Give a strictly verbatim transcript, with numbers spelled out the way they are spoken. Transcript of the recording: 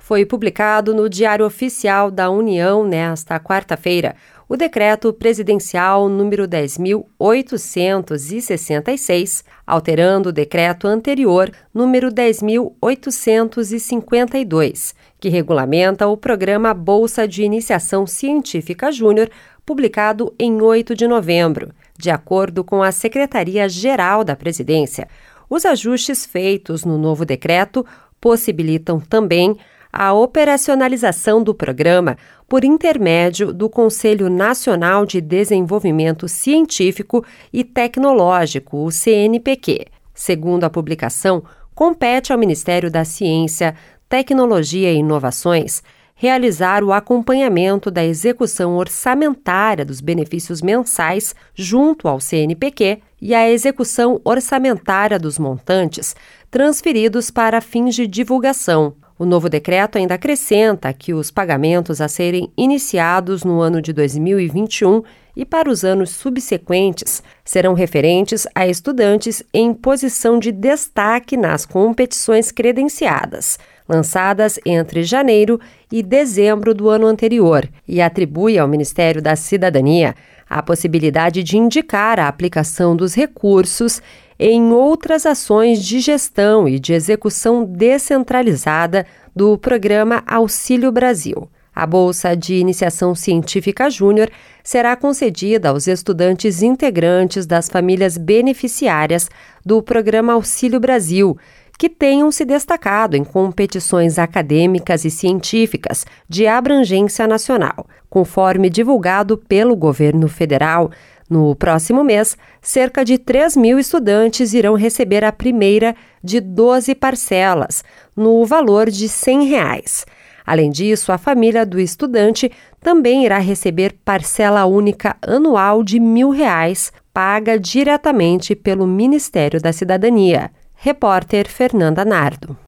Foi publicado no Diário Oficial da União nesta quarta-feira o Decreto Presidencial número dez mil oitocentos e sessenta e seis, alterando o decreto anterior número dez mil oitocentos e cinquenta e dois, que regulamenta o programa Bolsa de Iniciação Científica Júnior, publicado em oito de novembro. De acordo com a Secretaria-Geral da Presidência, os ajustes feitos no novo decreto possibilitam também a operacionalização do programa por intermédio do Conselho Nacional de Desenvolvimento Científico e Tecnológico, o C N P Q. Segundo a publicação, compete ao Ministério da Ciência, Tecnologia e Inovações realizar o acompanhamento da execução orçamentária dos benefícios mensais junto ao C N P Q e a execução orçamentária dos montantes transferidos para fins de divulgação. O novo decreto ainda acrescenta que os pagamentos a serem iniciados no ano de dois mil e vinte e um e para os anos subsequentes serão referentes a estudantes em posição de destaque nas competições credenciadas, lançadas entre janeiro e dezembro do ano anterior, e atribui ao Ministério da Cidadania a possibilidade de indicar a aplicação dos recursos em outras ações de gestão e de execução descentralizada do programa Auxílio Brasil. A Bolsa de Iniciação Científica Júnior será concedida aos estudantes integrantes das famílias beneficiárias do programa Auxílio Brasil, que tenham se destacado em competições acadêmicas e científicas de abrangência nacional. Conforme divulgado pelo governo federal, no próximo mês, cerca de três mil estudantes irão receber a primeira de doze parcelas, no valor de cem reais. Além disso, a família do estudante também irá receber parcela única anual de mil reais, paga diretamente pelo Ministério da Cidadania. Repórter Fernanda Nardo.